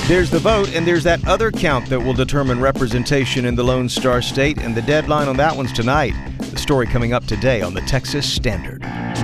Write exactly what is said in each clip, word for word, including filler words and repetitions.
There's the vote, and there's that other count that will determine representation in the Lone Star State, and the deadline on that one's tonight. The story coming up today on the Texas Standard.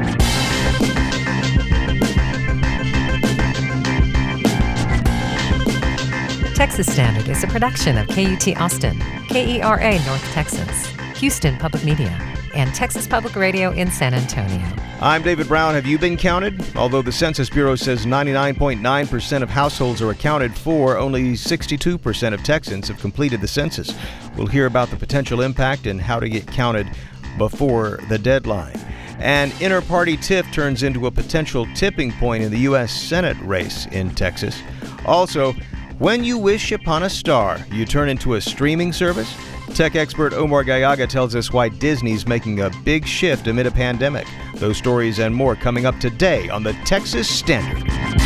Texas Standard is a production of K U T Austin, K E R A North Texas, Houston Public Media, and Texas Public Radio in San Antonio. I'm David Brown. Have you been counted? Although the Census Bureau says ninety-nine point nine percent of households are accounted for, only sixty-two percent of Texans have completed the census. We'll hear about the potential impact and how to get counted before the deadline. An inter-party tiff turns into a potential tipping point in the U S Senate race in Texas. Also, when you wish upon a star, you turn into a streaming service? Tech expert Omar Gallaga tells us why Disney's making a big shift amid a pandemic. Those stories and more coming up today on the Texas Standard.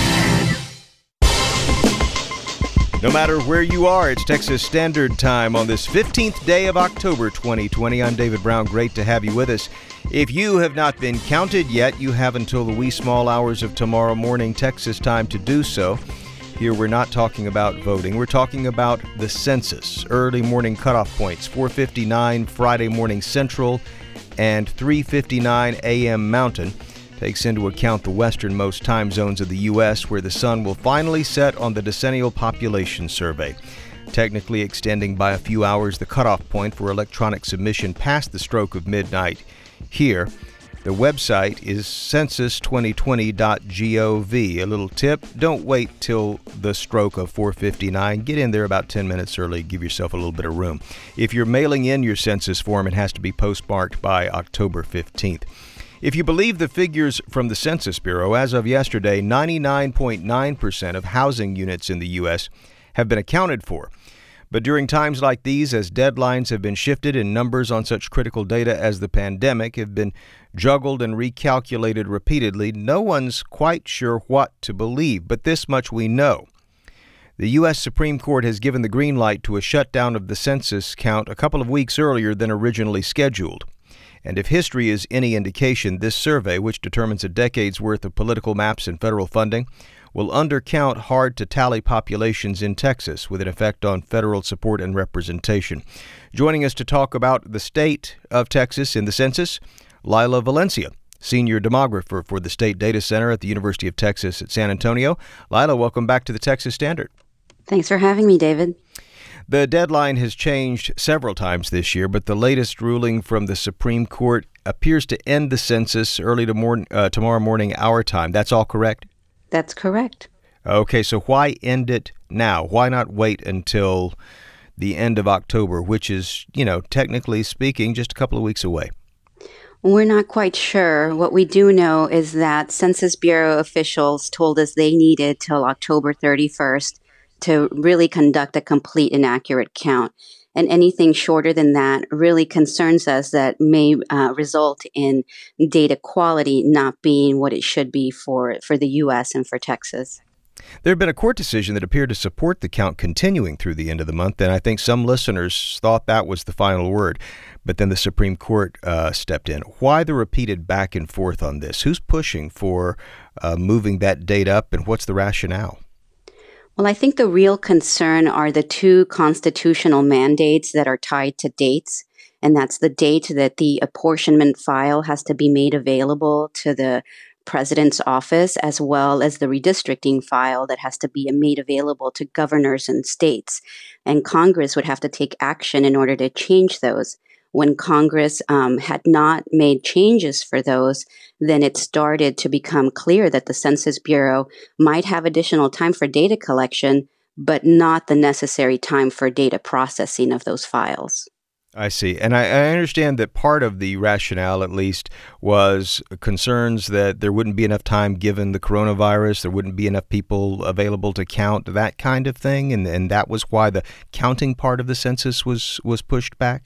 No matter where you are, it's Texas Standard Time on this fifteenth day of October twenty twenty. I'm David Brown. Great to have you with us. If you have not been counted yet, you have until the wee small hours of tomorrow morning Texas time to do so. Here we're not talking about voting. We're talking about the census. Early morning cutoff points, four fifty-nine Friday morning Central and three fifty-nine a.m. Mountain. Takes into account the westernmost time zones of the U S, where the sun will finally set on the decennial population survey, technically extending by a few hours the cutoff point for electronic submission past the stroke of midnight here. The website is census twenty twenty dot gov. A little tip, don't wait till the stroke of four fifty-nine. Get in there about ten minutes early. Give yourself a little bit of room. If you're mailing in your census form, it has to be postmarked by October fifteenth. If you believe the figures from the Census Bureau, as of yesterday, ninety-nine point nine percent of housing units in the U S have been accounted for. But during times like these, as deadlines have been shifted and numbers on such critical data as the pandemic have been juggled and recalculated repeatedly, no one's quite sure what to believe. But this much we know. The U S Supreme Court has given the green light to a shutdown of the census count a couple of weeks earlier than originally scheduled. And if history is any indication, this survey, which determines a decade's worth of political maps and federal funding, will undercount hard-to-tally populations in Texas with an effect on federal support and representation. Joining us to talk about the state of Texas in the census, Lila Valencia, senior demographer for the State Data Center at the University of Texas at San Antonio. Lila, welcome back to the Texas Standard. Thanks for having me, David. The deadline has changed several times this year, but the latest ruling from the Supreme Court appears to end the census early to morning, uh, tomorrow morning our time. That's all correct? That's correct. Okay, so why end it now? Why not wait until the end of October, which is, you know, technically speaking, just a couple of weeks away? We're not quite sure. What we do know is that Census Bureau officials told us they needed till October thirty-first to really conduct a complete and accurate count. And anything shorter than that really concerns us that may uh, result in data quality not being what it should be for, for the U S and for Texas. There had been a court decision that appeared to support the count continuing through the end of the month, and I think some listeners thought that was the final word. But then the Supreme Court uh, stepped in. Why the repeated back and forth on this? Who's pushing for uh, moving that date up, and what's the rationale? Well, I think the real concern are the two constitutional mandates that are tied to dates, and that's the date that the apportionment file has to be made available to the president's office, as well as the redistricting file that has to be made available to governors and states. And Congress would have to take action in order to change those. When Congress um, had not made changes for those, then it started to become clear that the Census Bureau might have additional time for data collection, but not the necessary time for data processing of those files. I see. And I, I understand that part of the rationale, at least, was concerns that there wouldn't be enough time given the coronavirus, there wouldn't be enough people available to count, that kind of thing, and, and that was why the counting part of the census was, was pushed back?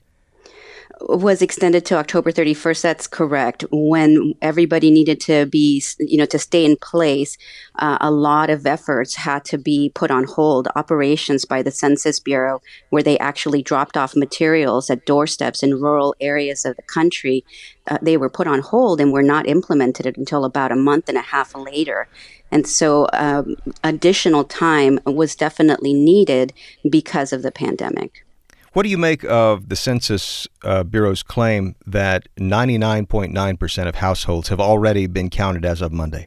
Was extended to October thirty-first. That's correct. When everybody needed to be, you know, to stay in place, uh, a lot of efforts had to be put on hold. Operations by the Census Bureau, where they actually dropped off materials at doorsteps in rural areas of the country, uh, they were put on hold and were not implemented until about a month and a half later. And so um, additional time was definitely needed because of the pandemic. What do you make of the Census uh, Bureau's claim that ninety-nine point nine percent of households have already been counted as of Monday?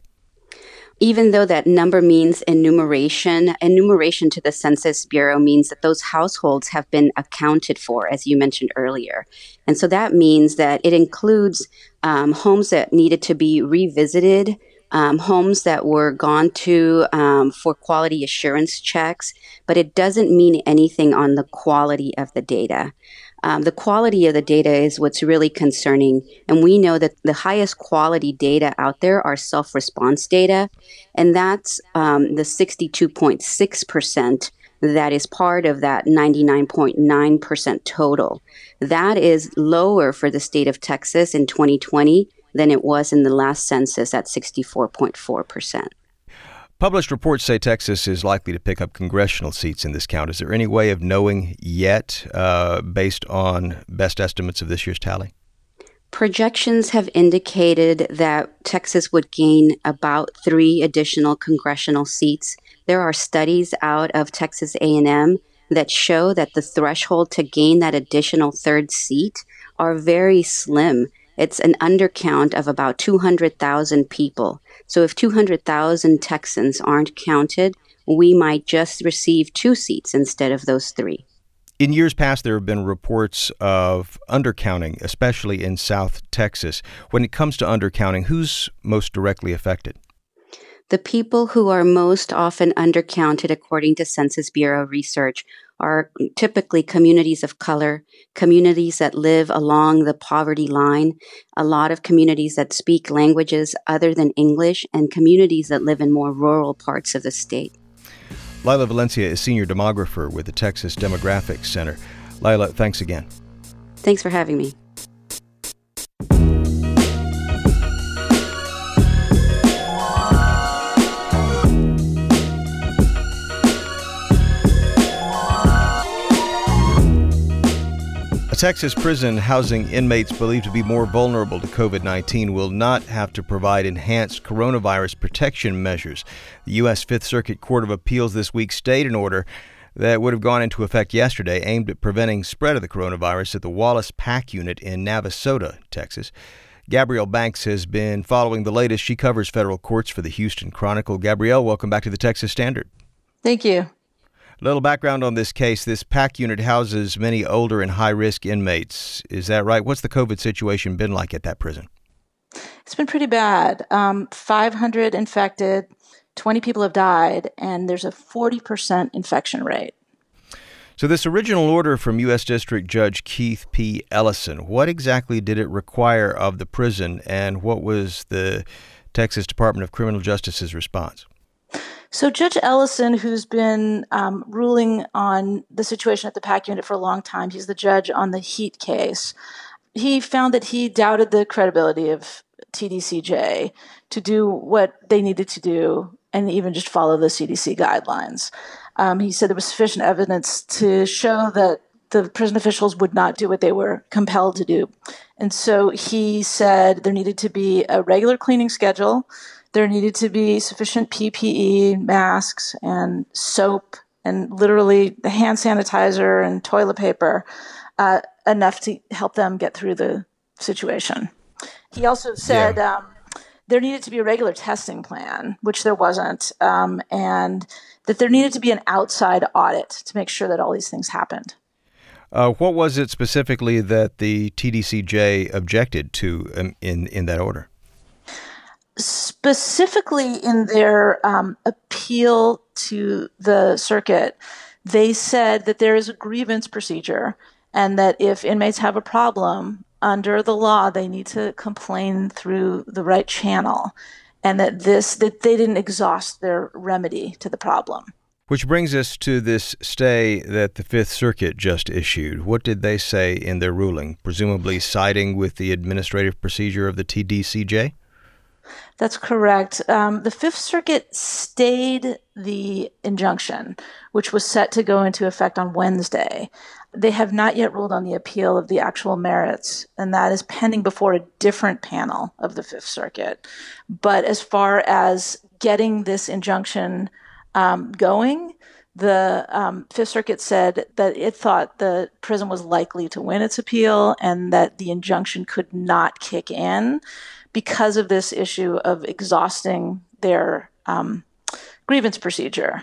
Even though that number means enumeration, enumeration to the Census Bureau means that those households have been accounted for, as you mentioned earlier. And so that means that it includes um, homes that needed to be revisited, um, homes that were gone to um, for quality assurance checks, but it doesn't mean anything on the quality of the data. Um, the quality of the data is what's really concerning. And we know that the highest quality data out there are self-response data. And that's um, the sixty-two point six percent that is part of that ninety-nine point nine percent total. That is lower for the state of Texas in twenty twenty than it was in the last census at sixty-four point four percent. Published reports say Texas is likely to pick up congressional seats in this count. Is there any way of knowing yet, uh, based on best estimates of this year's tally? Projections have indicated that Texas would gain about three additional congressional seats. There are studies out of Texas A and M that show that the threshold to gain that additional third seat are very slim. It's an undercount of about two hundred thousand people. So if two hundred thousand Texans aren't counted, we might just receive two seats instead of those three. In years past, there have been reports of undercounting, especially in South Texas. When it comes to undercounting, who's most directly affected? The people who are most often undercounted, according to Census Bureau research, are typically communities of color, communities that live along the poverty line, a lot of communities that speak languages other than English, and communities that live in more rural parts of the state. Lila Valencia is senior demographer with the Texas Demographics Center. Lila, thanks again. Thanks for having me. A Texas prison housing inmates believed to be more vulnerable to covid nineteen will not have to provide enhanced coronavirus protection measures. The U S Fifth Circuit Court of Appeals this week stayed an order that would have gone into effect yesterday aimed at preventing spread of the coronavirus at the Wallace PAC unit in Navasota, Texas. Gabrielle Banks has been following the latest. She covers federal courts for the Houston Chronicle. Gabrielle, welcome back to the Texas Standard. Thank you. A little background on this case. This PAC unit houses many older and high-risk inmates. Is that right? What's the COVID situation been like at that prison? It's been pretty bad. Um, five hundred infected, twenty people have died, and there's a forty percent infection rate. So this original order from U S District Judge Keith P. Ellison, what exactly did it require of the prison, and what was the Texas Department of Criminal Justice's response? So Judge Ellison, who's been um, ruling on the situation at the PAC unit for a long time, he's the judge on the Heat case. He found that he doubted the credibility of T D C J to do what they needed to do and even just follow the C D C guidelines. Um, he said there was sufficient evidence to show that the prison officials would not do what they were compelled to do. And so he said there needed to be a regular cleaning schedule. There needed to be sufficient P P E, masks, and soap, and literally the hand sanitizer and toilet paper, uh, enough to help them get through the situation. He also said yeah. um, there needed to be a regular testing plan, which there wasn't, um, and that there needed to be an outside audit to make sure that all these things happened. Uh, what was it specifically that the T D C J objected to um, in, in that order? Specifically in their um, appeal to the circuit, they said that there is a grievance procedure and that if inmates have a problem under the law, they need to complain through the right channel, and that this that they didn't exhaust their remedy to the problem. Which brings us to this stay that the Fifth Circuit just issued. What did they say in their ruling, presumably siding with the administrative procedure of the T D C J? That's correct. Um, the Fifth Circuit stayed the injunction, which was set to go into effect on Wednesday. They have not yet ruled on the appeal of the actual merits, and that is pending before a different panel of the Fifth Circuit. But as far as getting this injunction um, going, the um, Fifth Circuit said that it thought the prison was likely to win its appeal and that the injunction could not kick in because of this issue of exhausting their um, grievance procedure.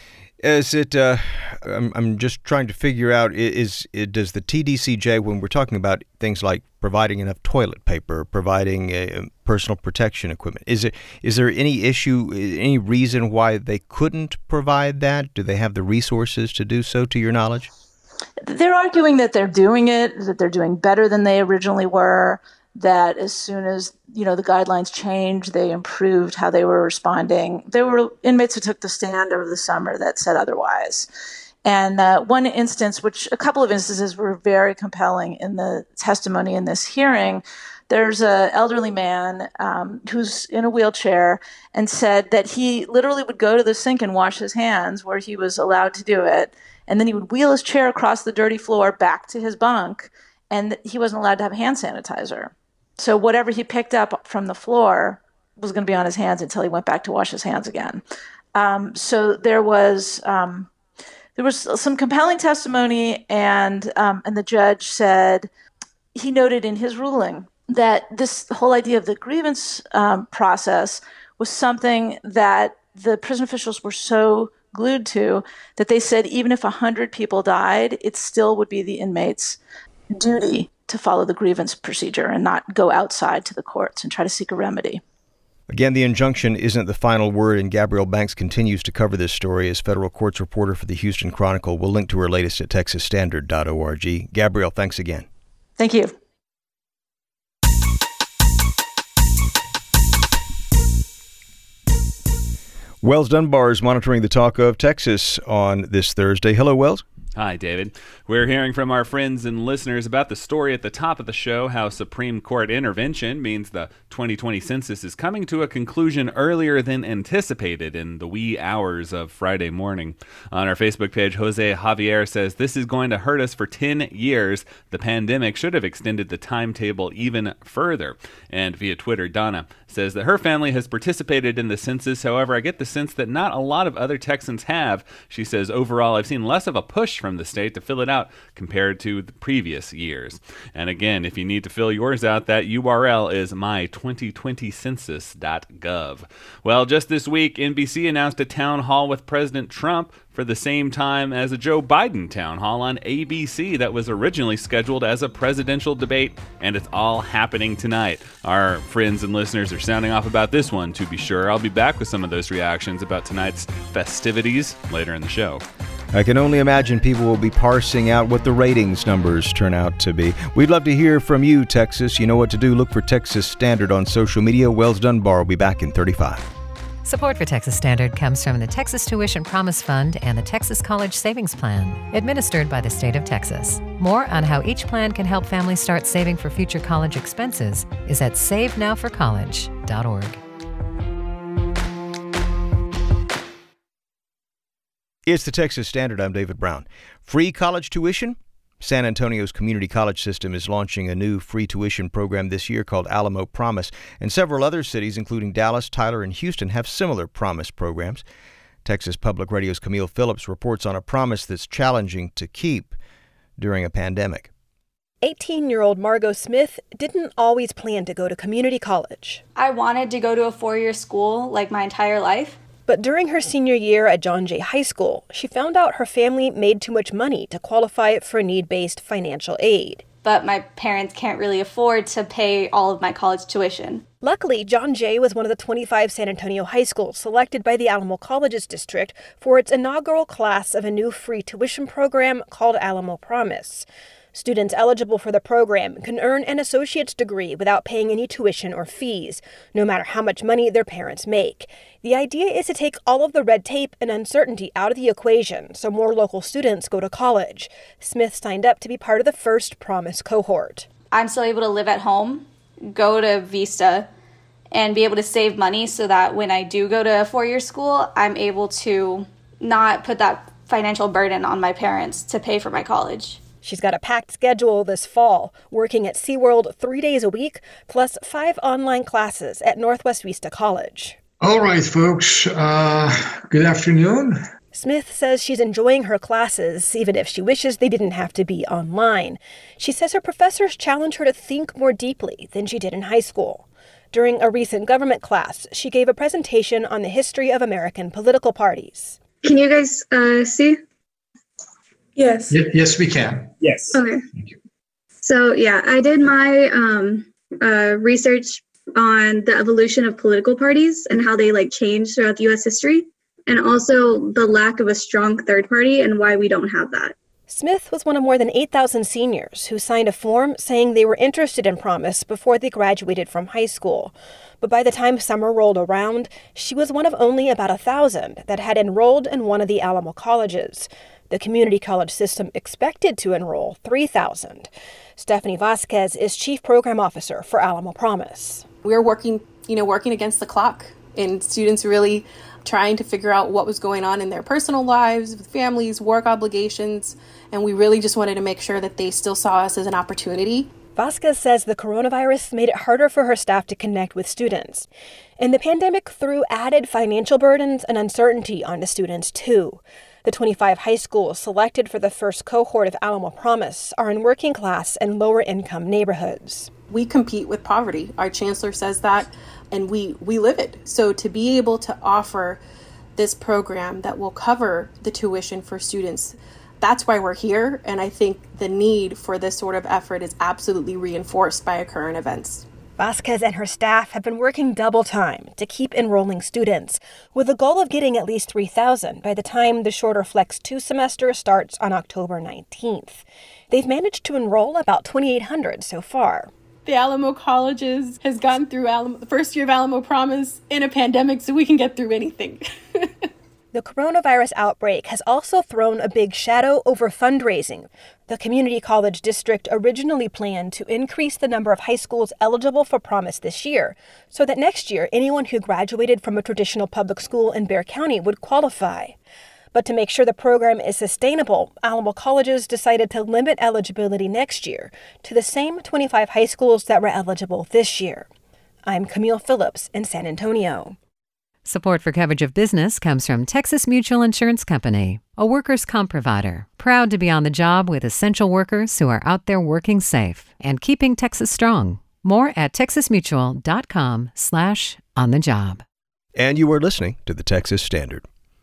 Is it, uh, I'm, I'm just trying to figure out, is, is does the T D C J, when we're talking about things like providing enough toilet paper, providing uh, personal protection equipment, is it is there any issue, any reason why they couldn't provide that? Do they have the resources to do so, to your knowledge? They're arguing that they're doing it, that they're doing better than they originally were, that as soon as, you know, the guidelines changed, they improved how they were responding. There were inmates who took the stand over the summer that said otherwise. And uh, one instance, which a couple of instances were very compelling in the testimony in this hearing, there's an elderly man um, who's in a wheelchair and said that he literally would go to the sink and wash his hands where he was allowed to do it. And then he would wheel his chair across the dirty floor back to his bunk, and he wasn't allowed to have hand sanitizer. So whatever he picked up from the floor was going to be on his hands until he went back to wash his hands again. Um, so there was um, there was some compelling testimony, and um, and the judge said, he noted in his ruling that this whole idea of the grievance um, process was something that the prison officials were so glued to that they said even if one hundred people died, it still would be the inmates' duty to follow the grievance procedure and not go outside to the courts and try to seek a remedy. Again, the injunction isn't the final word, and Gabrielle Banks continues to cover this story as federal courts reporter for the Houston Chronicle. We'll link to her latest at texas standard dot org. Gabrielle, thanks again. Thank you. Wells Dunbar is monitoring the talk of Texas on this Thursday. Hello, Wells. Hi, David. We're hearing from our friends and listeners about the story at the top of the show, how Supreme Court intervention means the twenty twenty census is coming to a conclusion earlier than anticipated in the wee hours of Friday morning. On our Facebook page, Jose Javier says, "This is going to hurt us for ten years. The pandemic should have extended the timetable even further." And via Twitter, Donna says that her family has participated in the census. However, I get the sense that not a lot of other Texans have. She says, overall, I've seen less of a push from the state to fill it out compared to the previous years. And again, if you need to fill yours out, that U R L is my twenty twenty census dot gov. Well, just this week, N B C announced a town hall with President Trump for the same time as a Joe Biden town hall on A B C that was originally scheduled as a presidential debate, and it's all happening tonight. Our friends and listeners are sounding off about this one, to be sure. I'll be back with some of those reactions about tonight's festivities later in the show. I can only imagine people will be parsing out what the ratings numbers turn out to be. We'd love to hear from you, Texas. You know what to do. Look for Texas Standard on social media. Wells Dunbar will be back in thirty-five. Support for Texas Standard comes from the Texas Tuition Promise Fund and the Texas College Savings Plan, administered by the state of Texas. More on how each plan can help families start saving for future college expenses is at save now for college dot org. It's the Texas Standard. I'm David Brown. Free college tuition? San Antonio's community college system is launching a new free tuition program this year called Alamo Promise, and several other cities, including Dallas, Tyler, and Houston, have similar Promise programs. Texas Public Radio's Camille Phillips reports on a promise that's challenging to keep during a pandemic. eighteen-year-old Margot Smith didn't always plan to go to community college. I wanted to go to a four-year school like my entire life. But during her senior year at John Jay High School, she found out her family made too much money to qualify for need-based financial aid. But my parents can't really afford to pay all of my college tuition. Luckily, John Jay was one of the twenty-five San Antonio high schools selected by the Alamo Colleges District for its inaugural class of a new free tuition program called Alamo Promise. Students eligible for the program can earn an associate's degree without paying any tuition or fees, no matter how much money their parents make. The idea is to take all of the red tape and uncertainty out of the equation so more local students go to college. Smith signed up to be part of the first Promise cohort. I'm still able to live at home, go to Vista, and be able to save money so that when I do go to a four-year school, I'm able to not put that financial burden on my parents to pay for my college. She's got a packed schedule this fall, working at SeaWorld three days a week, plus five online classes at Northwest Vista College. All right, folks. Uh, good afternoon. Smith says she's enjoying her classes, even if she wishes they didn't have to be online. She says her professors challenge her to think more deeply than she did in high school. During a recent government class, she gave a presentation on the history of American political parties. Can you guys uh, see? Yes. Y- yes, we can. Yes. Okay. Thank you. So, yeah, I did my um, uh, research on the evolution of political parties and how they like changed throughout the U S history, and also the lack of a strong third party and why we don't have that. Smith was one of more than eight thousand seniors who signed a form saying they were interested in Promise before they graduated from high school. But by the time summer rolled around, she was one of only about a thousand that had enrolled in one of the Alamo colleges. The community college system expected to enroll three thousand. Stephanie Vasquez is chief program officer for Alamo Promise. We're working, you know, working against the clock, and students really trying to figure out what was going on in their personal lives, with families, work obligations, and we really just wanted to make sure that they still saw us as an opportunity. Vasquez says the coronavirus made it harder for her staff to connect with students. And the pandemic threw added financial burdens and uncertainty onto students, too. The twenty-five high schools selected for the first cohort of Alamo Promise are in working class and lower income neighborhoods. We compete with poverty. Our chancellor says that, and we, we live it. So to be able to offer this program that will cover the tuition for students, that's why we're here. And I think the need for this sort of effort is absolutely reinforced by current events. Vasquez and her staff have been working double time to keep enrolling students, with the goal of getting at least three thousand by the time the shorter Flex two semester starts on October nineteenth. They've managed to enroll about twenty-eight hundred so far. The Alamo Colleges has gotten through Alamo, the first year of Alamo Promise in a pandemic, so we can get through anything. The coronavirus outbreak has also thrown a big shadow over fundraising. The community college district originally planned to increase the number of high schools eligible for Promise this year, so that next year anyone who graduated from a traditional public school in Bexar County would qualify. But to make sure the program is sustainable, Alamo Colleges decided to limit eligibility next year to the same twenty-five high schools that were eligible this year. I'm Camille Phillips in San Antonio. Support for coverage of business comes from Texas Mutual Insurance Company, a workers' comp provider, proud to be on the job with essential workers who are out there working safe and keeping Texas strong. More at texasmutual.com slash on the job. And you are listening to the Texas Standard.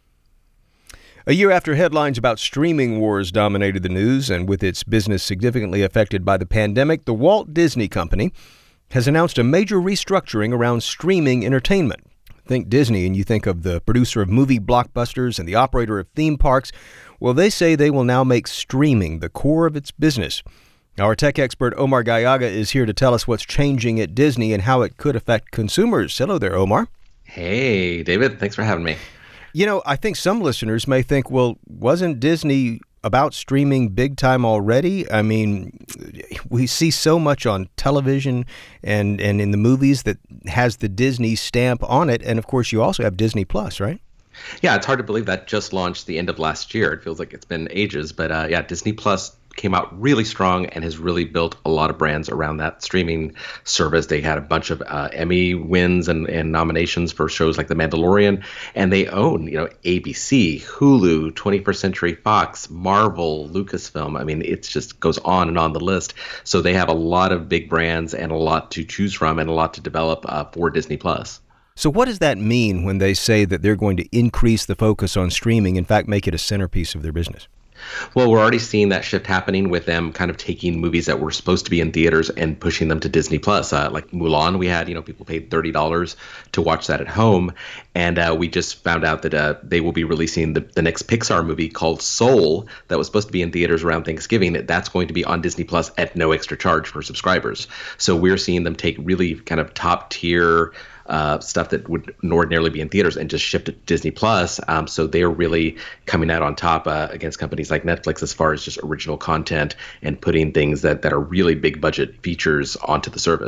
A year after headlines about streaming wars dominated the news, and with its business significantly affected by the pandemic, the Walt Disney Company has announced a major restructuring around streaming entertainment. Think Disney and you think of the producer of movie blockbusters and the operator of theme parks. Well, they say they will now make streaming the core of its business. Our tech expert Omar Gallaga is here to tell us what's changing at Disney and how it could affect consumers. Hello there, Omar. Hey, David. Thanks for having me. You know, I think some listeners may think, well, wasn't Disney about streaming big time already? I mean, we see so much on television and, and in the movies that has the Disney stamp on it. And of course, you also have Disney Plus, right? Yeah, it's hard to believe that just launched the end of last year. It feels like it's been ages. But uh, yeah, Disney Plus came out really strong and has really built a lot of brands around that streaming service. They had a bunch of uh, Emmy wins and, and nominations for shows like The Mandalorian, and they own, you know, A B C, Hulu, twenty-first Century Fox, Marvel, Lucasfilm. I mean, it just goes on and on the list. So they have a lot of big brands and a lot to choose from and a lot to develop uh, for Disney Plus. So what does that mean when they say that they're going to increase the focus on streaming, in fact, make it a centerpiece of their business? Well, we're already seeing that shift happening with them kind of taking movies that were supposed to be in theaters and pushing them to Disney Plus. Uh, like Mulan, we had, you know, people paid thirty dollars to watch that at home. And uh, we just found out that uh, they will be releasing the, the next Pixar movie called Soul that was supposed to be in theaters around Thanksgiving. That's going to be on Disney Plus at no extra charge for subscribers. So we're seeing them take really kind of top tier Uh, stuff that would ordinarily be in theaters and just shift it to Disney Plus. Um, so they're really coming out on top uh, against companies like Netflix as far as just original content and putting things that, that are really big budget features onto the service.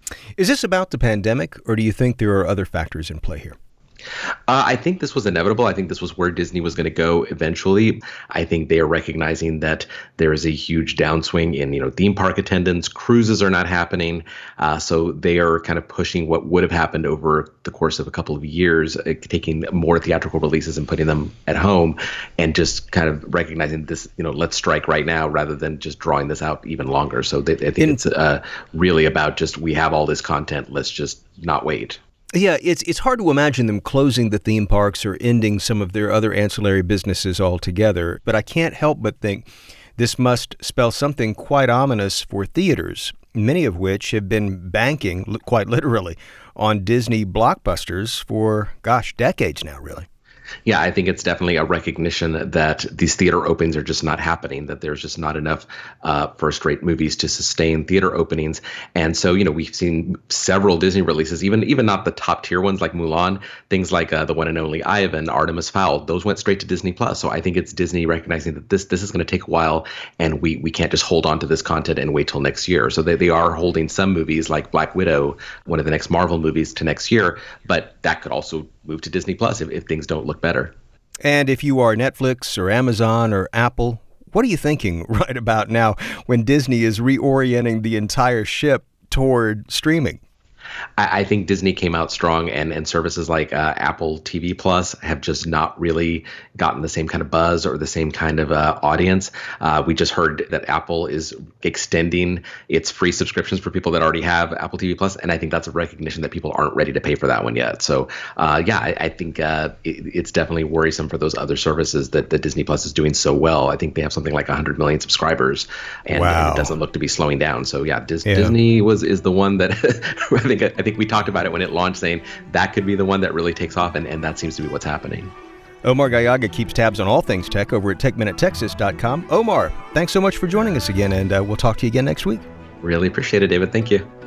Is this about the pandemic, or do you think there are other factors in play here? Uh, I think this was inevitable. I think this was where Disney was going to go eventually. I think they are recognizing that there is a huge downswing in, you know, theme park attendance. Cruises are not happening. Uh, so they are kind of pushing what would have happened over the course of a couple of years, uh, taking more theatrical releases and putting them at home, and just kind of recognizing this, you know, let's strike right now rather than just drawing this out even longer. So they, I think in, it's uh, really about just, we have all this content. Let's just not wait. Yeah, it's it's hard to imagine them closing the theme parks or ending some of their other ancillary businesses altogether, but I can't help but think this must spell something quite ominous for theaters, many of which have been banking, quite literally, on Disney blockbusters for, gosh, decades now, really. Yeah, I think it's definitely a recognition that these theater openings are just not happening, that there's just not enough uh, first-rate movies to sustain theater openings. And so, you know, we've seen several Disney releases, even even not the top-tier ones like Mulan, things like uh, the one and only Ivan, Artemis Fowl, those went straight to Disney Plus. So I think it's Disney recognizing that this this is going to take a while, and we we can't just hold on to this content and wait till next year. So they, they are holding some movies like Black Widow, one of the next Marvel movies, to next year, but that could also move to Disney Plus if, if things don't look better. And if you are Netflix or Amazon or Apple, what are you thinking right about now when Disney is reorienting the entire ship toward streaming? I, I think Disney came out strong, and, and services like uh, Apple T V Plus have just not really gotten the same kind of buzz or the same kind of uh, audience. Uh, we just heard that Apple is extending its free subscriptions for people that already have Apple T V Plus, and I think that's a recognition that people aren't ready to pay for that one yet. So, uh, yeah, I, I think uh, it, it's definitely worrisome for those other services that, that Disney Plus is doing so well. I think they have something like one hundred million subscribers, and, wow. and it doesn't look to be slowing down. So, yeah, Dis- yeah. Disney was is the one that I think I think we talked about it when it launched, saying that could be the one that really takes off, and, and that seems to be what's happening. Omar Gallaga keeps tabs on all things tech over at tech minute texas dot com. Omar, thanks so much for joining us again, and uh, we'll talk to you again next week. Really appreciate it, David. Thank you.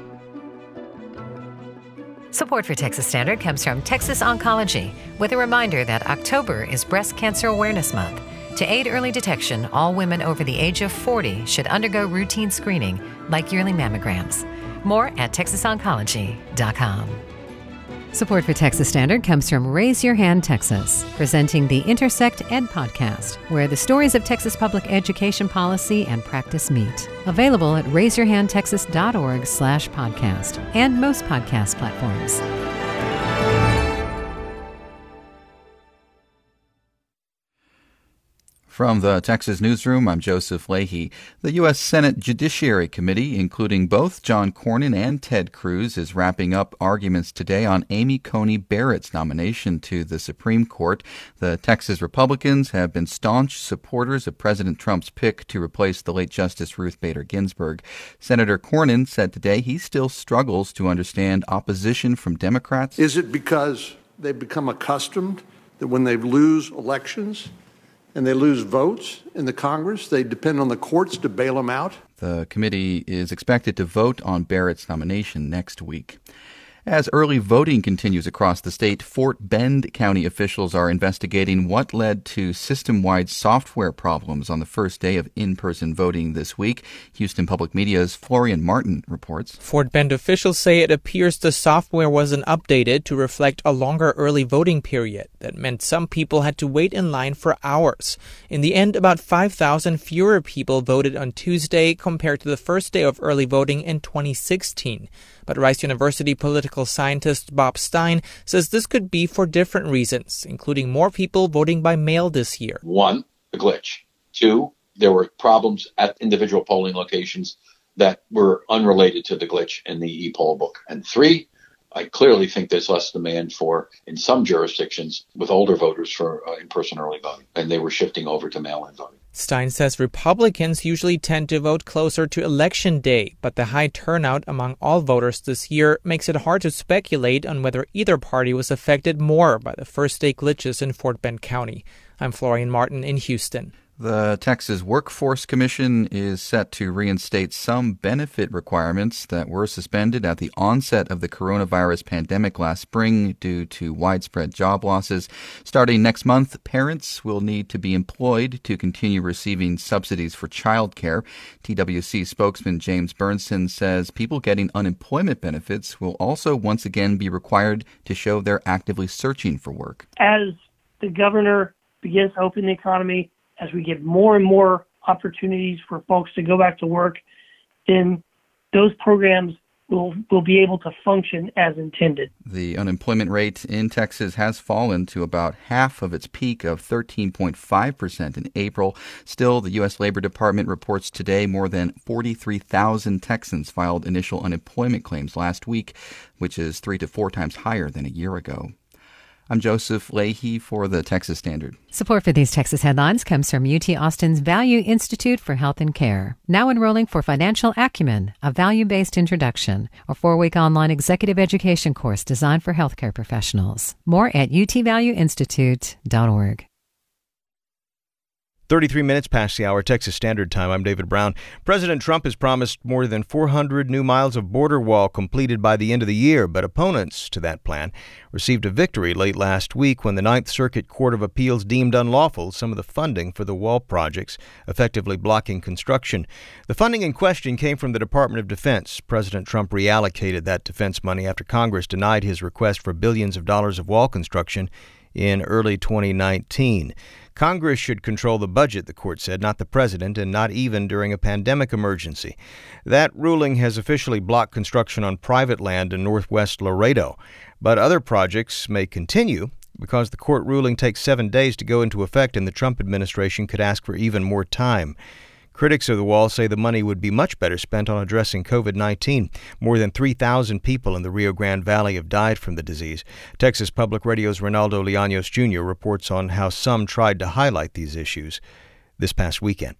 Support for Texas Standard comes from Texas Oncology, with a reminder that October is Breast Cancer Awareness Month. To aid early detection, all women over the age of forty should undergo routine screening, like yearly mammograms. More at texas oncology dot com. Support for Texas Standard comes from Raise Your Hand Texas, presenting the Intersect Ed podcast, where the stories of Texas public education policy and practice meet. Available at raise your hand texas dot org slash podcast and most podcast platforms. From the Texas Newsroom, I'm Joseph Leahy. The U S Senate Judiciary Committee, including both John Cornyn and Ted Cruz, is wrapping up arguments today on Amy Coney Barrett's nomination to the Supreme Court. The Texas Republicans have been staunch supporters of President Trump's pick to replace the late Justice Ruth Bader Ginsburg. Senator Cornyn said today he still struggles to understand opposition from Democrats. Is it because they've become accustomed that when they lose elections and they lose votes in the Congress, they depend on the courts to bail them out? The committee is expected to vote on Barrett's nomination next week. As early voting continues across the state, Fort Bend County officials are investigating what led to system-wide software problems on the first day of in-person voting this week. Houston Public Media's Florian Martin reports. Fort Bend officials say it appears the software wasn't updated to reflect a longer early voting period that meant some people had to wait in line for hours. In the end, about five thousand fewer people voted on Tuesday compared to the first day of early voting in twenty sixteen. But Rice University political scientist Bob Stein says this could be for different reasons, including more people voting by mail this year. One, the glitch. Two, there were problems at individual polling locations that were unrelated to the glitch in the e-poll book. And three, I clearly think there's less demand for, in some jurisdictions, with older voters for uh, in-person early voting, and they were shifting over to mail-in voting. Stein says Republicans usually tend to vote closer to Election Day, but the high turnout among all voters this year makes it hard to speculate on whether either party was affected more by the first-day glitches in Fort Bend County. I'm Florian Martin in Houston. The Texas Workforce Commission is set to reinstate some benefit requirements that were suspended at the onset of the coronavirus pandemic last spring due to widespread job losses. Starting next month, parents will need to be employed to continue receiving subsidies for childcare. T W C spokesman James Bernsen says people getting unemployment benefits will also once again be required to show they're actively searching for work. As the governor begins to open the economy, as we get more and more opportunities for folks to go back to work, then those programs will will be able to function as intended. The unemployment rate in Texas has fallen to about half of its peak of thirteen point five percent in April. Still, the U S Labor Department reports today more than forty-three thousand Texans filed initial unemployment claims last week, which is three to four times higher than a year ago. I'm Joseph Leahy for the Texas Standard. Support for these Texas headlines comes from U T Austin's Value Institute for Health and Care. Now enrolling for Financial Acumen, a value-based introduction, a four-week online executive education course designed for healthcare professionals. More at u t value institute dot org. thirty-three minutes past the hour, Texas Standard Time. I'm David Brown. President Trump has promised more than four hundred new miles of border wall completed by the end of the year, but opponents to that plan received a victory late last week when the Ninth Circuit Court of Appeals deemed unlawful some of the funding for the wall projects, effectively blocking construction. The funding in question came from the Department of Defense. President Trump reallocated that defense money after Congress denied his request for billions of dollars of wall construction in early twenty nineteen. Congress should control the budget, the court said, not the president, and not even during a pandemic emergency. That ruling has officially blocked construction on private land in northwest Laredo. But other projects may continue because the court ruling takes seven days to go into effect, and the Trump administration could ask for even more time. Critics of the wall say the money would be much better spent on addressing covid nineteen. More than three thousand people in the Rio Grande Valley have died from the disease. Texas Public Radio's Ronaldo Leaños Junior reports on how some tried to highlight these issues this past weekend.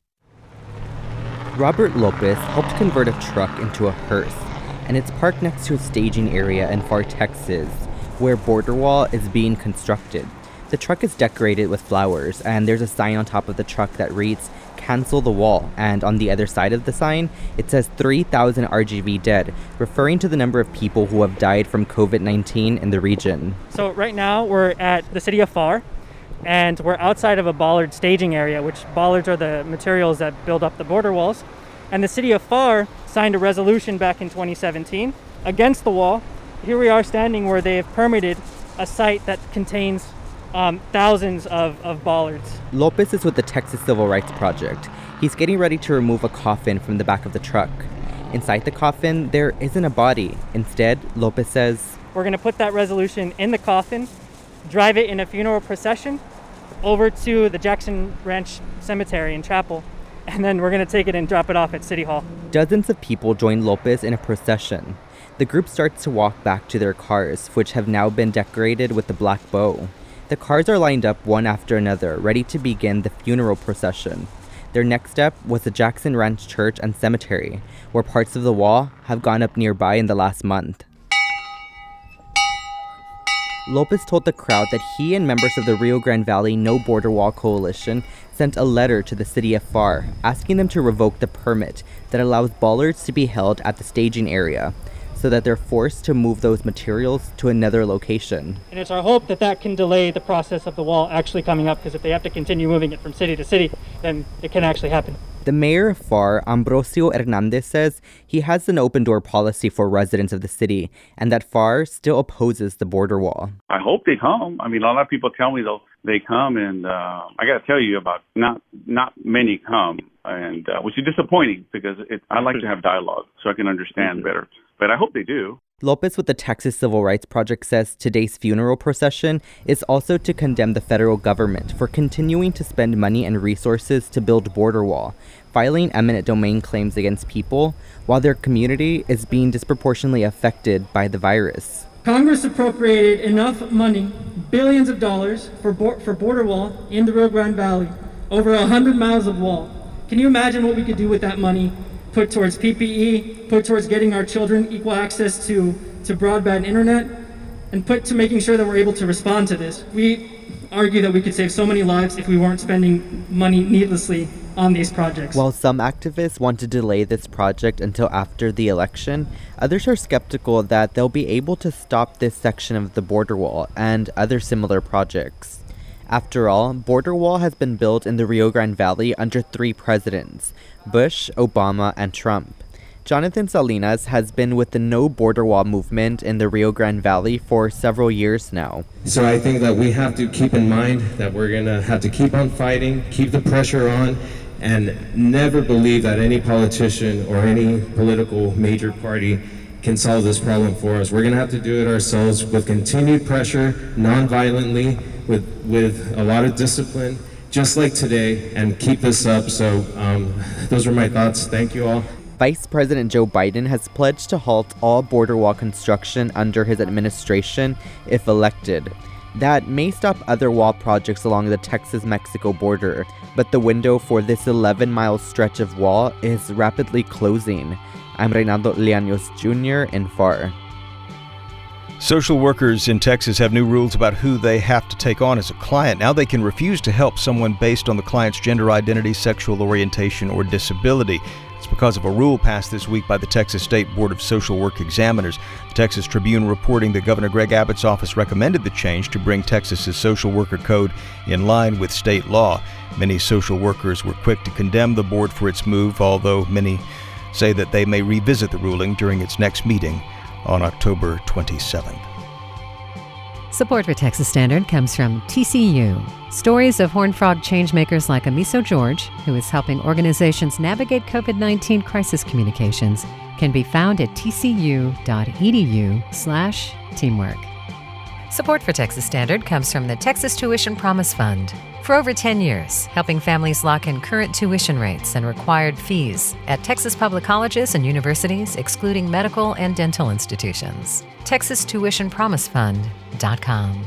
Robert Lopez helped convert a truck into a hearse, and it's parked next to a staging area in Pharr, Texas, where border wall is being constructed. The truck is decorated with flowers, and there's a sign on top of the truck that reads, "Cancel the wall," and on the other side of the sign, it says three thousand R G V dead, referring to the number of people who have died from covid nineteen in the region. So right now we're at the city of Pharr, and we're outside of a bollard staging area, which bollards are the materials that build up the border walls. And the city of Pharr signed a resolution back in twenty seventeen against the wall. Here we are standing where they have permitted a site that contains Um, thousands of, of bollards. Lopez is with the Texas Civil Rights Project. He's getting ready to remove a coffin from the back of the truck. Inside the coffin, there isn't a body. Instead, Lopez says, we're going to put that resolution in the coffin, drive it in a funeral procession over to the Jackson Ranch Cemetery and Chapel, and then we're going to take it and drop it off at City Hall. Dozens of people join Lopez in a procession. The group starts to walk back to their cars, which have now been decorated with the black bow. The cars are lined up one after another, ready to begin the funeral procession. Their next step was the Jackson Ranch Church and Cemetery, where parts of the wall have gone up nearby in the last month. Lopez told the crowd that he and members of the Rio Grande Valley No Border Wall Coalition sent a letter to the city of Pharr, asking them to revoke the permit that allows bollards to be held at the staging area, so that they're forced to move those materials to another location. And it's our hope that that can delay the process of the wall actually coming up, because if they have to continue moving it from city to city, then it can actually happen. The mayor of Pharr, Ambrosio Hernandez, says he has an open-door policy for residents of the city, and that Pharr still opposes the border wall. I hope they come. I mean, a lot of people tell me they'll they come, and uh, I got to tell you about not not many come, and uh, which is disappointing, because it, I like to have dialogue so I can understand better. But I hope they do. Lopez with the Texas Civil Rights Project says today's funeral procession is also to condemn the federal government for continuing to spend money and resources to build border wall, filing eminent domain claims against people while their community is being disproportionately affected by the virus. Congress appropriated enough money, billions of dollars, for, bo- for border wall in the Rio Grande Valley, over one hundred miles of wall. Can you imagine what we could do with that money? Put towards P P E, put towards getting our children equal access to, to broadband internet, and put to making sure that we're able to respond to this. We argue that we could save so many lives if we weren't spending money needlessly on these projects. While some activists want to delay this project until after the election, others are skeptical that they'll be able to stop this section of the border wall and other similar projects. After all, border wall has been built in the Rio Grande Valley under three presidents: Bush, Obama, and Trump. Jonathan Salinas has been with the No Border Wall movement in the Rio Grande Valley for several years now. So I think that we have to keep in mind that we're going to have to keep on fighting, keep the pressure on, and never believe that any politician or any political major party can solve this problem for us. We're going to have to do it ourselves with continued pressure, non-violently, with, with a lot of discipline, just like today, and keep this up. So um, those are my thoughts. Thank you all. Vice President Joe Biden has pledged to halt all border wall construction under his administration if elected. That may stop other wall projects along the Texas-Mexico border, but the window for this eleven-mile stretch of wall is rapidly closing. I'm Reynaldo Llanos Junior in F A R. Social workers in Texas have new rules about who they have to take on as a client. Now they can refuse to help someone based on the client's gender identity, sexual orientation, or disability. It's because of a rule passed this week by the Texas State Board of Social Work Examiners. The Texas Tribune reporting that Governor Greg Abbott's office recommended the change to bring Texas's social worker code in line with state law. Many social workers were quick to condemn the board for its move, although many say that they may revisit the ruling during its next meeting on October twenty-seventh. Support for Texas Standard comes from T C U. Stories of Horned Frog changemakers like Amiso George, who is helping organizations navigate COVID nineteen crisis communications, can be found at tcu.edu slash teamwork. Support for Texas Standard comes from the Texas Tuition Promise Fund. For over ten years, helping families lock in current tuition rates and required fees at Texas public colleges and universities, excluding medical and dental institutions. Texas Tuition Promise Fund dot com.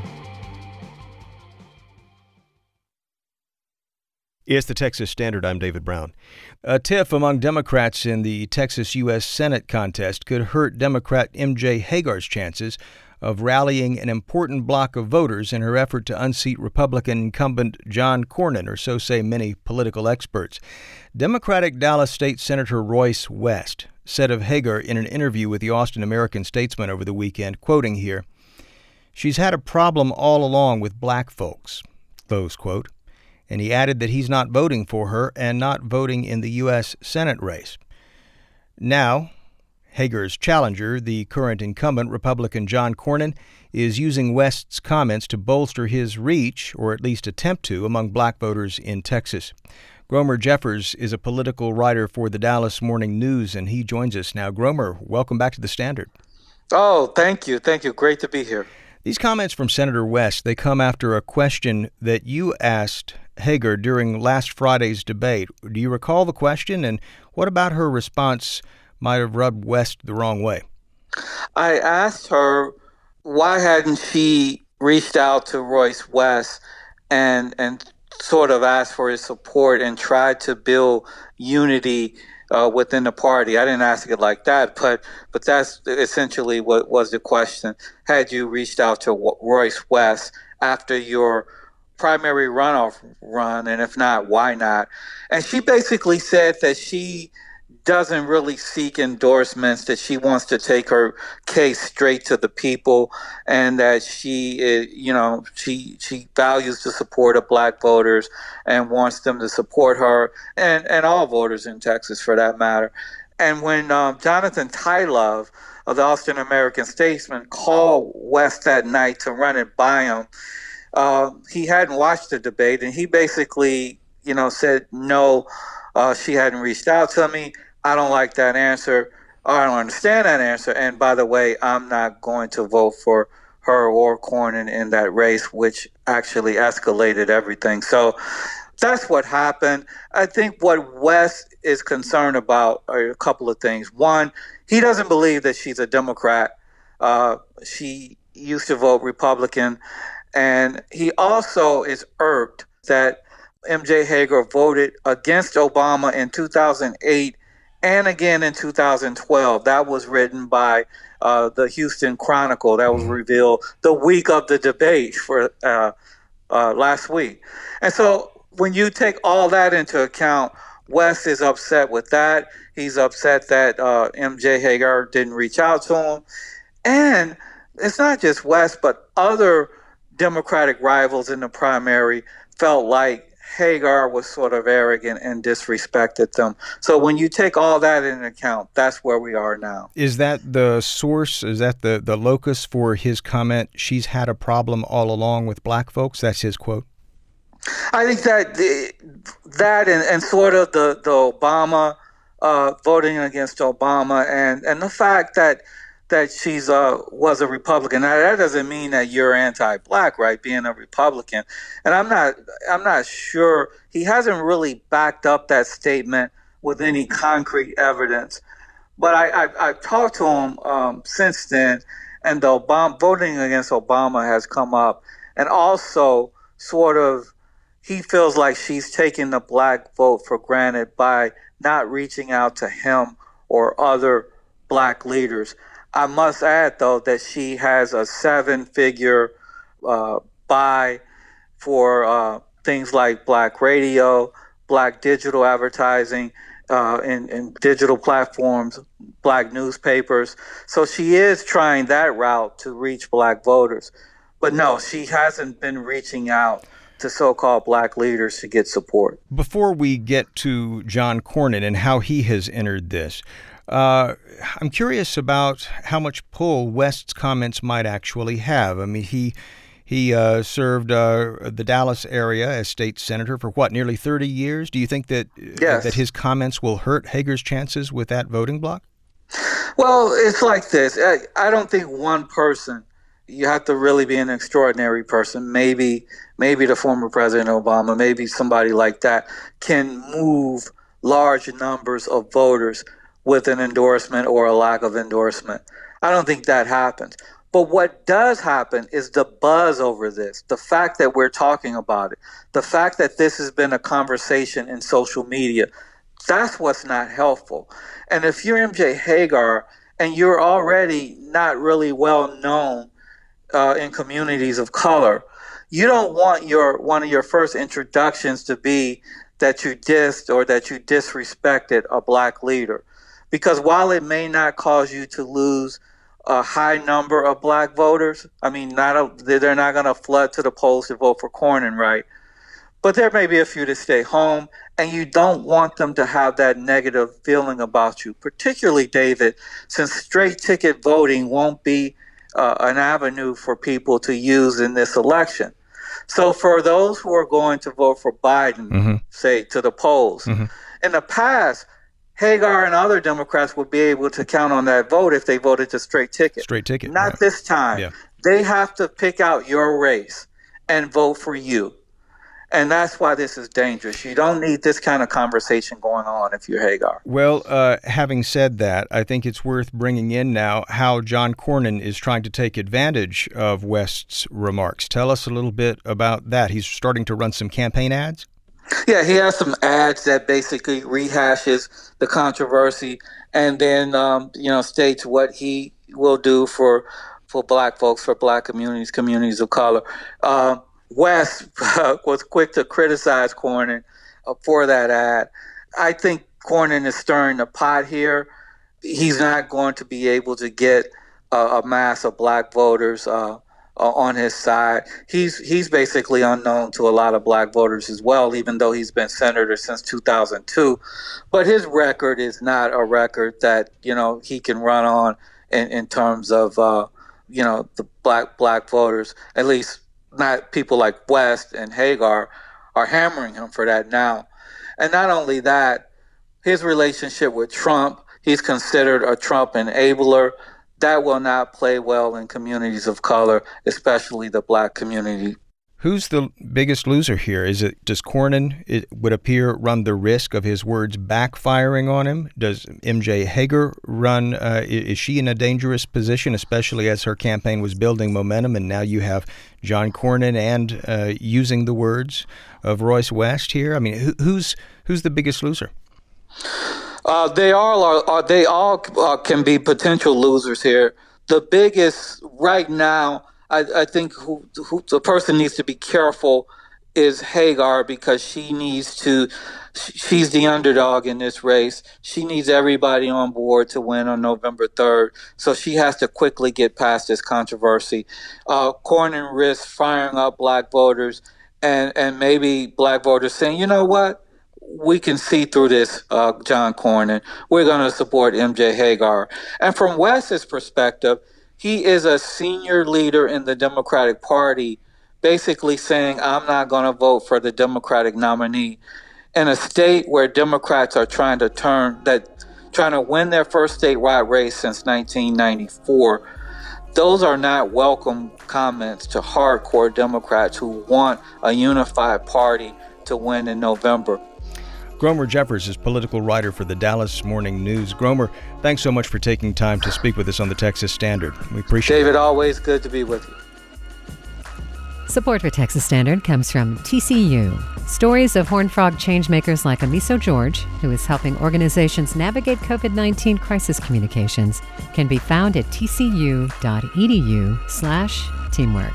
It's the Texas Standard. I'm David Brown. A tiff among Democrats in the Texas U S Senate contest could hurt Democrat M J Hagar's chances of rallying an important block of voters in her effort to unseat Republican incumbent John Cornyn, or so say many political experts. Democratic Dallas State Senator Royce West said of Hagar in an interview with the Austin American-Statesman over the weekend, quoting here, "She's had a problem all along with black folks," close quote. And he added that he's not voting for her and not voting in the U S Senate race. Now, Hagar's challenger, the current incumbent Republican John Cornyn, is using West's comments to bolster his reach, or at least attempt to, among black voters in Texas. Gromer Jeffers is a political writer for the Dallas Morning News, and he joins us now. Gromer, welcome back to the Standard. Oh, thank you. Thank you. Great to be here. These comments from Senator West, they come after a question that you asked Hagar during last Friday's debate. Do you recall the question, and what about her response might have rubbed West the wrong way? I asked her why hadn't she reached out to Royce West and and sort of asked for his support and tried to build unity uh, within the party. I didn't ask it like that, but but that's essentially what was the question. Had you reached out to Royce West after your primary runoff run, and if not, why not? And she basically said that she doesn't really seek endorsements, that she wants to take her case straight to the people, and that she, is, you know, she she values the support of black voters and wants them to support her and, and all voters in Texas for that matter. And when um, Jonathan Tylove of the Austin American-Statesman called West that night to run it by him, uh, he hadn't watched the debate, and he basically, you know, said, no, uh, she hadn't reached out to me. I don't like that answer, or I don't understand that answer. And by the way, I'm not going to vote for her or Cornyn in that race, which actually escalated everything. So that's what happened. I think what West is concerned about are a couple of things. One, he doesn't believe that she's a Democrat. Uh, she used to vote Republican. And he also is irked that M J Hagar voted against Obama in two thousand eight and again in two thousand twelve. That was written by uh, the Houston Chronicle. That was revealed the week of the debate for uh, uh, last week. And so when you take all that into account, West is upset with that. He's upset that uh, M J Hagar didn't reach out to him. And it's not just West, but other Democratic rivals in the primary felt like Hagar was sort of arrogant and disrespected them. So when you take all that into account, that's where we are now. Is that the source? Is that the, the locus for his comment, she's had a problem all along with black folks? That's his quote. I think that the, that and, and sort of the, the Obama uh, voting against Obama and, and the fact that that she's uh was a Republican. Now that doesn't mean that you're anti-black, right? Being a Republican, and I'm not. I'm not sure. He hasn't really backed up that statement with any concrete evidence. But I, I I've talked to him um, since then, and the Obama voting against Obama has come up, and also sort of he feels like she's taking the black vote for granted by not reaching out to him or other black leaders. I must add, though, that she has a seven-figure uh, buy for uh, things like black radio, black digital advertising, uh, and, and digital platforms, black newspapers. So she is trying that route to reach black voters. But no, she hasn't been reaching out to so-called black leaders to get support. Before we get to John Cornyn and how he has entered this, Uh, I'm curious about how much pull West's comments might actually have. I mean, he he uh, served uh, the Dallas area as state senator for what, nearly thirty years? Do you think that yes. that his comments will hurt Hagar's chances with that voting bloc? Well, it's like this. I, I don't think one person. You have to really be an extraordinary person. Maybe maybe the former President Obama, maybe somebody like that can move large numbers of voters with an endorsement or a lack of endorsement. I don't think that happens. But what does happen is the buzz over this, the fact that we're talking about it, the fact that this has been a conversation in social media. That's what's not helpful. And if you're M J Hagar and you're already not really well known uh, in communities of color, you don't want your one of your first introductions to be that you dissed or that you disrespected a black leader. Because while it may not cause you to lose a high number of black voters, I mean, not a, they're not going to flood to the polls to vote for Cornyn, right? But there may be a few to stay home, and you don't want them to have that negative feeling about you, particularly, David, since straight ticket voting won't be uh, an avenue for people to use in this election. So for those who are going to vote for Biden, mm-hmm. say, to the polls, mm-hmm. in the past, Hagar and other Democrats would be able to count on that vote if they voted to straight ticket. Straight ticket. Not right. this time. Yeah. They have to pick out your race and vote for you. And that's why this is dangerous. You don't need this kind of conversation going on if you're Hagar. Well, uh, having said that, I think it's worth bringing in now how John Cornyn is trying to take advantage of West's remarks. Tell us a little bit about that. He's starting to run some campaign ads? Yeah, he has some ads that basically rehashes the controversy and then, um, you know, states what he will do for for black folks, for black communities, communities of color. Uh, West uh, was quick to criticize Cornyn uh, for that ad. I think Cornyn is stirring the pot here. He's not going to be able to get uh, a mass of black voters uh, uh, on his side. He's he's basically unknown to a lot of black voters as well, even though he's been senator since two thousand two. But his record is not a record that, you know, he can run on in, in terms of, uh, you know, the black black voters, at least not people like West and Hagar are hammering him for that now. And not only that, his relationship with Trump, he's considered a Trump enabler. That will not play well in communities of color, especially the black community. Who's the biggest loser here? Is it does Cornyn, it would appear, run the risk of his words backfiring on him? Does M J Hagar run? Uh, is she in a dangerous position, especially as her campaign was building momentum, and now you have John Cornyn and uh, using the words of Royce West here? I mean, who, who's who's the biggest loser? Uh, they all are. are they all uh, can be potential losers here. The biggest right now, I, I think who, who the person needs to be careful is Hagar, because she needs to, she's the underdog in this race. She needs everybody on board to win on November third. So she has to quickly get past this controversy. Uh, Cornyn risks firing up black voters and, and maybe black voters saying, you know what? We can see through this, uh, John Cornyn. We're going to support M J Hagar. And from Wes's perspective, he is a senior leader in the Democratic Party, basically saying, I'm not going to vote for the Democratic nominee in a state where Democrats are trying to turn that, trying to win their first statewide race since nineteen ninety-four. Those are not welcome comments to hardcore Democrats who want a unified party to win in November. Gromer Jeffers is political writer for the Dallas Morning News. Gromer, thanks so much for taking time to speak with us on the Texas Standard. We appreciate David, it. David, always good to be with you. Support for Texas Standard comes from T C U. Stories of Horned Frog changemakers like Amiso George, who is helping organizations navigate covid nineteen crisis communications, can be found at tcu.edu slash teamwork.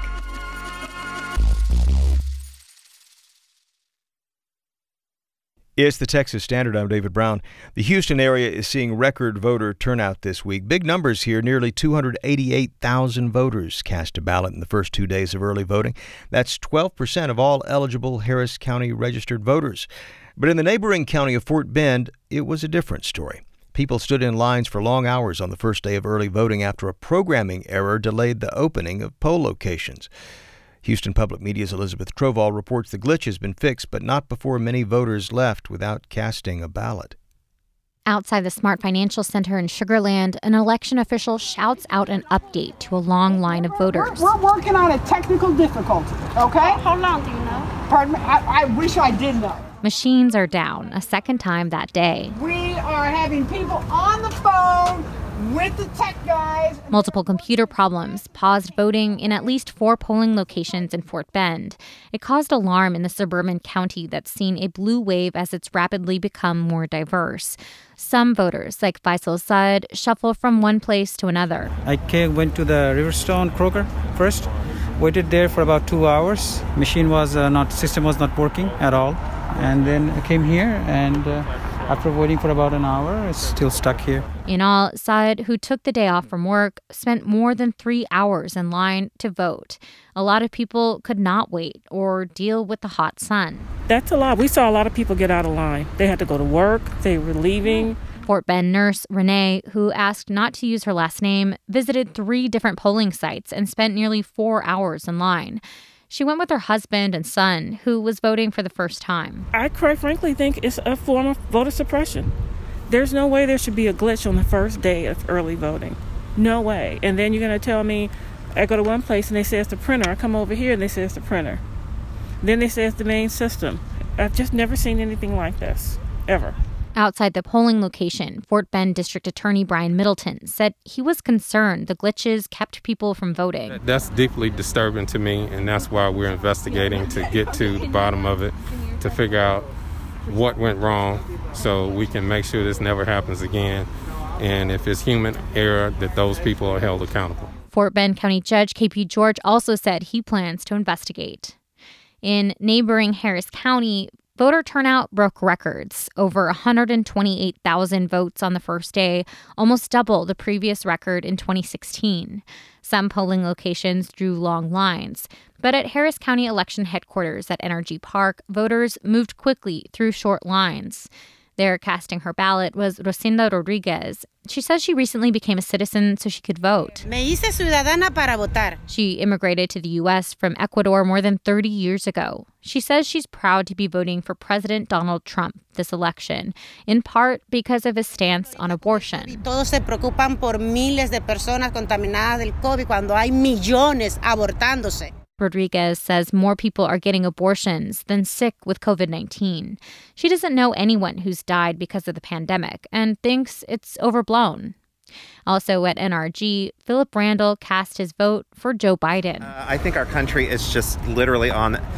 It's the Texas Standard. I'm David Brown. The Houston area is seeing record voter turnout this week. Big numbers here. Nearly two hundred eighty-eight thousand voters cast a ballot in the first two days of early voting. That's twelve percent of all eligible Harris County registered voters. But in the neighboring county of Fort Bend, it was a different story. People stood in lines for long hours on the first day of early voting after a programming error delayed the opening of poll locations. Houston Public Media's Elizabeth Troval reports the glitch has been fixed, but not before many voters left without casting a ballot. Outside the Smart Financial Center in Sugar Land, an election official shouts out an update to a long line of voters. We're, we're working on a technical difficulty, okay? How long do you know? Pardon me? I, I wish I did know. Machines are down a second time that day. We are having people on the phone with the tech guys. Multiple computer problems paused voting in at least four polling locations in Fort Bend. It caused alarm in the suburban county that's seen a blue wave as it's rapidly become more diverse. Some voters, like Faisal Saad, shuffle from one place to another. I came, went to the Riverstone Kroger first, waited there for about two hours. Machine was uh, not, system was not working at all. And then I came here and uh, after waiting for about an hour, it's still stuck here. In all, Saad, who took the day off from work, spent more than three hours in line to vote. A lot of people could not wait or deal with the hot sun. That's a lot. We saw a lot of people get out of line. They had to go to work. They were leaving. Fort Bend nurse Renee, who asked not to use her last name, visited three different polling sites and spent nearly four hours in line. She went with her husband and son, who was voting for the first time. I quite frankly think it's a form of voter suppression. There's no way there should be a glitch on the first day of early voting. No way. And then you're going to tell me, I go to one place and they say it's the printer. I come over here and they say it's the printer. Then they say it's the main system. I've just never seen anything like this, ever. Outside the polling location, Fort Bend District Attorney Brian Middleton said he was concerned the glitches kept people from voting. That's deeply disturbing to me, and that's why we're investigating to get to the bottom of it, to figure out what went wrong so we can make sure this never happens again. And if it's human error, that those people are held accountable. Fort Bend County Judge K P George also said he plans to investigate. In neighboring Harris County, voter turnout broke records. Over one hundred twenty-eight thousand votes on the first day, almost double the previous record in twenty sixteen. Some polling locations drew long lines. But at Harris County election headquarters at Energy Park, voters moved quickly through short lines. There, casting her ballot was Rosinda Rodriguez. She says she recently became a citizen so she could vote. Me hice ciudadana para votar. She immigrated to the U S from Ecuador more than thirty years ago. She says she's proud to be voting for President Donald Trump this election, in part because of his stance on abortion. Todos se preocupan por miles de personas contaminadas del COVID cuando hay millones abortándose. Rodriguez says more people are getting abortions than sick with covid nineteen. She doesn't know anyone who's died because of the pandemic and thinks it's overblown. Also at N R G, Philip Randall cast his vote for Joe Biden. Uh, I think our country is just literally on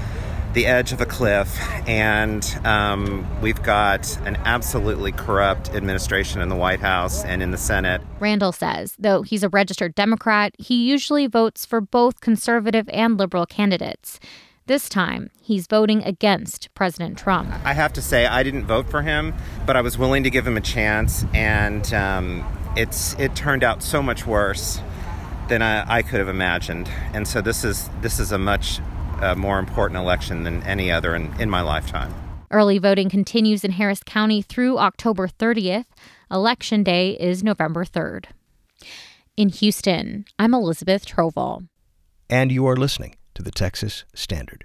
the edge of a cliff, and um, we've got an absolutely corrupt administration in the White House and in the Senate. Randall says, though he's a registered Democrat, he usually votes for both conservative and liberal candidates. This time, he's voting against President Trump. I have to say, I didn't vote for him, but I was willing to give him a chance, and um, it's it turned out so much worse than I, I could have imagined. And so this is this is a much a more important election than any other in, in my lifetime. Early voting continues in Harris County through October thirtieth. Election Day is November third. In Houston, I'm Elizabeth Trovall. And you are listening to the Texas Standard.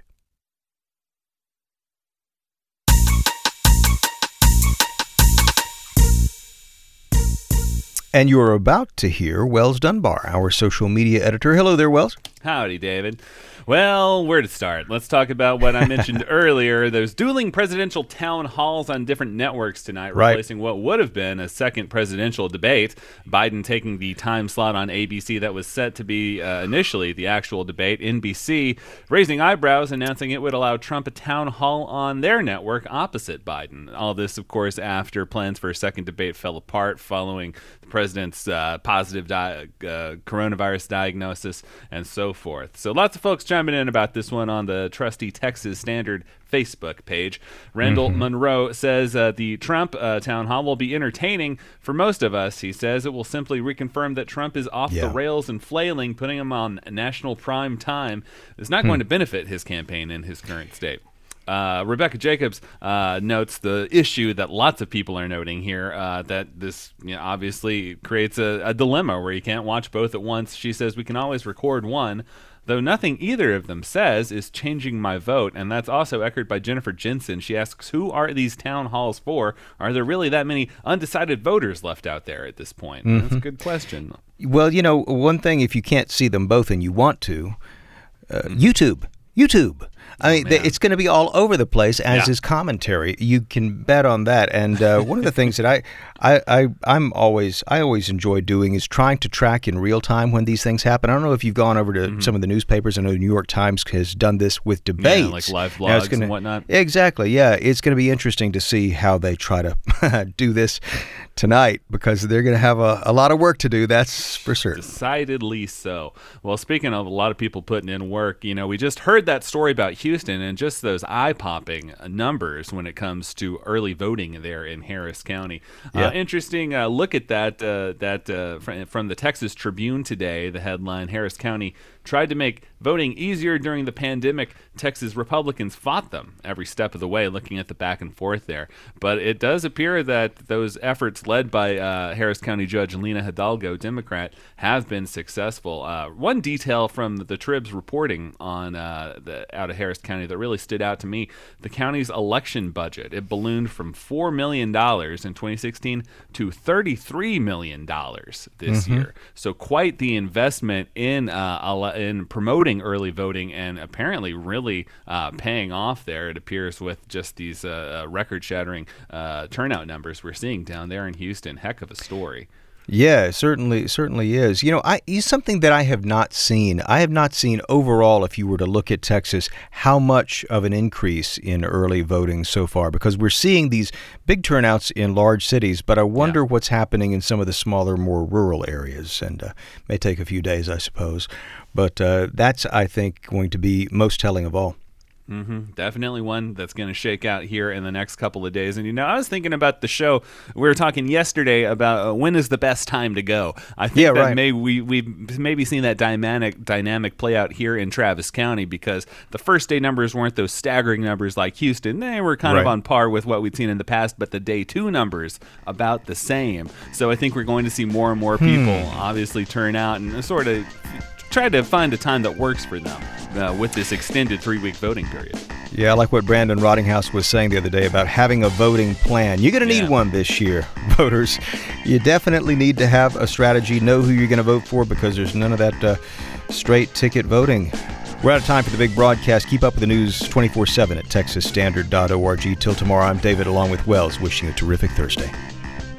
And you are about to hear Wells Dunbar, our social media editor. Hello there, Wells. Howdy, David. Well, where to start? Let's talk about what I mentioned earlier. There's dueling presidential town halls on different networks tonight, Right. replacing what would have been a second presidential debate. Biden taking the time slot on A B C that was set to be uh, initially the actual debate. N B C raising eyebrows, announcing it would allow Trump a town hall on their network opposite Biden. All this, of course, after plans for a second debate fell apart following the president's uh, positive di- uh, coronavirus diagnosis and so forth. So lots of folks chiming in about this one on the trusty Texas Standard Facebook page. Randall Mhm. Monroe says uh, the Trump uh, town hall will be entertaining for most of us. He says it will simply reconfirm that Trump is off Yeah. the rails and flailing, putting him on national prime time. It's not Hmm. going to benefit his campaign in his current state. Uh, Rebecca Jacobs uh, notes the issue that lots of people are noting here, uh, that this you know, obviously creates a, a dilemma where you can't watch both at once. She says we can always record one, though nothing either of them says is changing my vote. And that's also echoed by Jennifer Jensen. She asks, who are these town halls for? Are there really that many undecided voters left out there at this point? Mhm. That's a good question. Well, you know, one thing, if you can't see them both and you want to, uh, YouTube. YouTube. I mean, th- it's going to be all over the place, as Yeah. is commentary. You can bet on that. And uh, one of the things that I, I, I, I'm always, I always enjoy doing is trying to track in real time when these things happen. I don't know if you've gone over to some of the newspapers. I know the New York Times has done this with debates, Yeah, like live Now, it's blogs gonna- and whatnot. Exactly. Yeah, it's going to be interesting to see how they try to do this tonight, because they're going to have a, a lot of work to do. That's for certain. Decidedly so. Well, speaking of a lot of people putting in work, you know, we just heard that story about Houston and just those eye-popping numbers when it comes to early voting there in Harris County. Yeah. Uh, interesting uh, look at that. Uh, that uh, fr- from the Texas Tribune today. The headline: Harris County tried to make voting easier during the pandemic. Texas Republicans fought them every step of the way, looking at the back and forth there. But it does appear that those efforts led by uh, Harris County Judge Lena Hidalgo, Democrat, have been successful. Uh, one detail from the Trib's reporting on uh, the, out of Harris County that really stood out to me, the county's election budget. It ballooned from four million dollars in twenty sixteen to thirty-three million dollars this Mhm. year. So quite the investment in uh, ele- in promoting early voting, and apparently really uh, paying off there, it appears, with just these uh, uh, record-shattering uh, turnout numbers we're seeing down there in Houston. Heck of a story. Yeah, it certainly, certainly is. You know, I, it's something that I have not seen. I have not seen overall, if you were to look at Texas, how much of an increase in early voting so far, because we're seeing these big turnouts in large cities, but I wonder what's happening in some of the smaller, more rural areas, and uh, may take a few days, I suppose. But uh, that's, I think, going to be most telling of all. Mm-hmm. Definitely one that's going to shake out here in the next couple of days. And, you know, I was thinking about the show. We were talking yesterday about uh, when is the best time to go. I think Yeah, that right. may, we, we've maybe seen that dynamic dynamic play out here in Travis County, because the first day numbers weren't those staggering numbers like Houston. They were kind of Right. on par with what we'd seen in the past, but the day two numbers about the same. So I think we're going to see more and more people Hmm. obviously turn out and sort of try to find a time that works for them uh, with this extended three-week voting period. Yeah, I like what Brandon Rottinghouse was saying the other day about having a voting plan. You're going to need Yeah. one this year, voters. You definitely need to have a strategy, know who you're going to vote for, because there's none of that uh, straight ticket voting. We're out of time for the big broadcast. Keep up with the news twenty-four seven at texas standard dot org. Till tomorrow, I'm David, along with Wells, wishing you a terrific Thursday.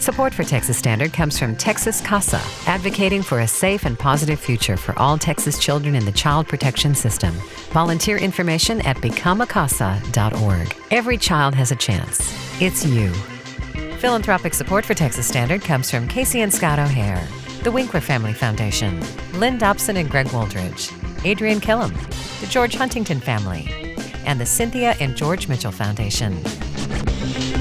Support for Texas Standard comes from Texas CASA, advocating for a safe and positive future for all Texas children in the child protection system. Volunteer information at become a casa dot org. Every child has a chance. It's you. Philanthropic support for Texas Standard comes from Casey and Scott O'Hare, the Winkler Family Foundation, Lynn Dobson and Greg Wooldridge, Adrian Killam, the George Huntington Family, and the Cynthia and George Mitchell Foundation.